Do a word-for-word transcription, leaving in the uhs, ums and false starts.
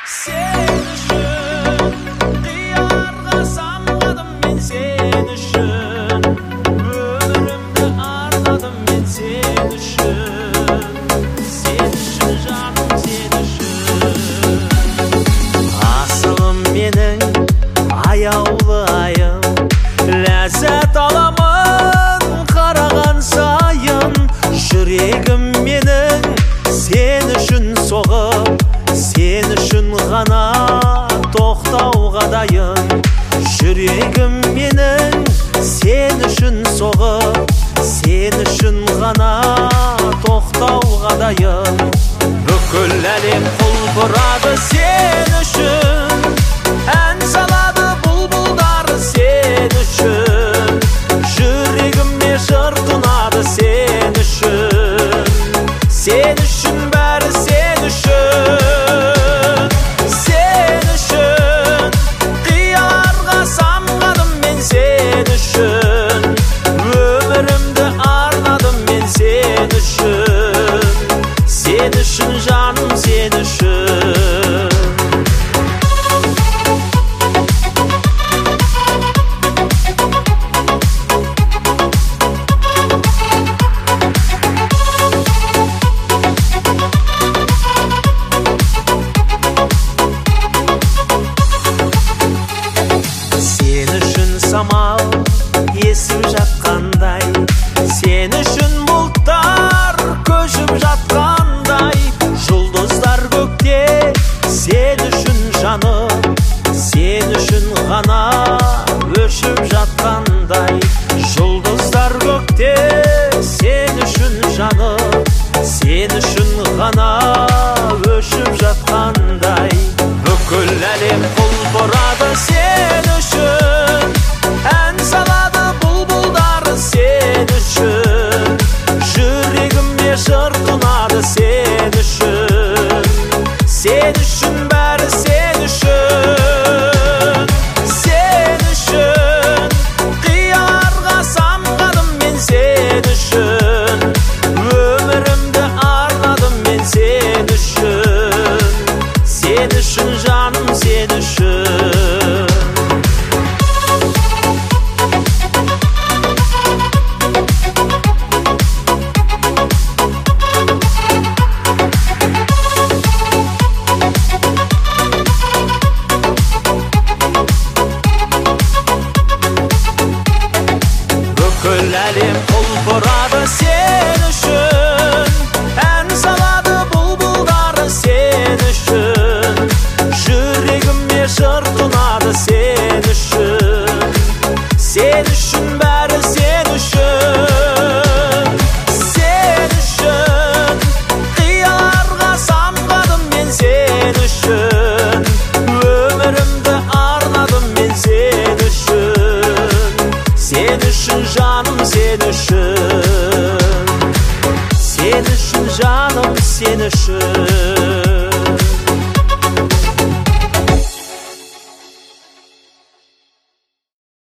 Sen үшін қиярға самғадым мен, сен үшін өмірімді арнадым мен, сен үшін, сен үшін жаным, сен үшін. Асылым менің аяулы айым, ләззат аламын қараған сайын. Жүрегім менің сен үшін соғып, сен үшін ғана тоқтауға дайын. Жүрегім менің сен үшін соғып, сен үшін ғана тоқтауға дайын. Бүкіл әлем құлпырады сен үшін, ән салады бұлбұлдар сен үшін. Жүрегіме жыр тұнады сен үшін, сен үшін бәрі сен үшін. Сен үшін қияларға самғадым мен, сен үшін өмірімді арнадым мен, сен үшін, сен үшін жаным, сен үшін. Самал есіп жатқандай, сен үшін бұлттар көшіп жатқандай. Жұлдыздар көкте сен үшін жаным, сен үшін ғана өшіп жатқандай. Жұлдыздар көкте сен үшін жаным, сен үшін ғана өшіп жатқандай. Бүкіл әлем құлпырады сен үшін, ән салады бұлбұлдар сен үшін. Жүрегіме жыр тұнады сен үшін, сен үшін бәрі сен үшін. Сен үшін қияларға самғадым мен, сен үшін өмірімді арнадым мен, сен үшін, сен үшін жаным, сен үшін. Бүкіл әлем құлпырады сен үшін, ән салады бұлбұлдар сен үшін. Жүрегіме жыр тұнады сен үшін, сен үшін бәрі сен үшін. Сен үшін қияларға самғадым мен, сен үшін өмірімді арнадым мен, сен үшін, сен үшін жаным, сен үшін, сен үшін жаным, сен үшін.